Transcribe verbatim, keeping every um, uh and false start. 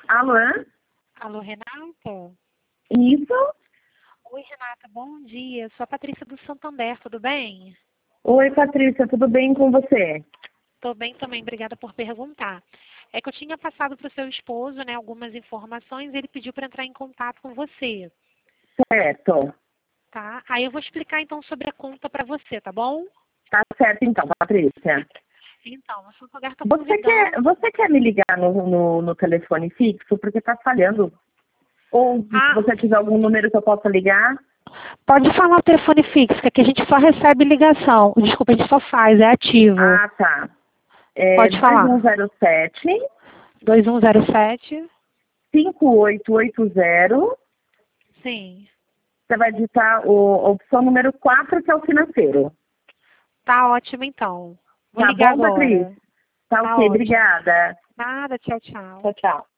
Alô? Alô, Renata? Isso? Oi, Renata, bom dia. Sou a Patrícia do Santander, tudo bem? Oi, Patrícia, tudo bem com você? Tô bem também, obrigada por perguntar. É que eu tinha passado para o seu esposo, né, algumas informações e ele pediu para entrar em contato com você, Certo. tá? Aí eu vou explicar então sobre a conta para você, tá bom? Tá certo então, Patrícia. Então, o Santander está Você quer, convidando... você quer me ligar no, no, no telefone fixo porque tá falhando? Ou se Ah, você tiver algum número que eu possa ligar? pode falar o telefone fixo, que aqui a gente só recebe ligação. Desculpa, a gente só faz, é ativo. Ah, tá. É Pode dois um falar. zero sete, dois um zero sete. cinco oito oito zero. Sim. Você vai digitar o, a opção número quatro, que é o financeiro. Tá ótimo, então. Vou Tá ligar bom, Patrícia? agora. Tá Tá ok, ótimo. obrigada. Nada, tchau, tchau. Tchau, tchau.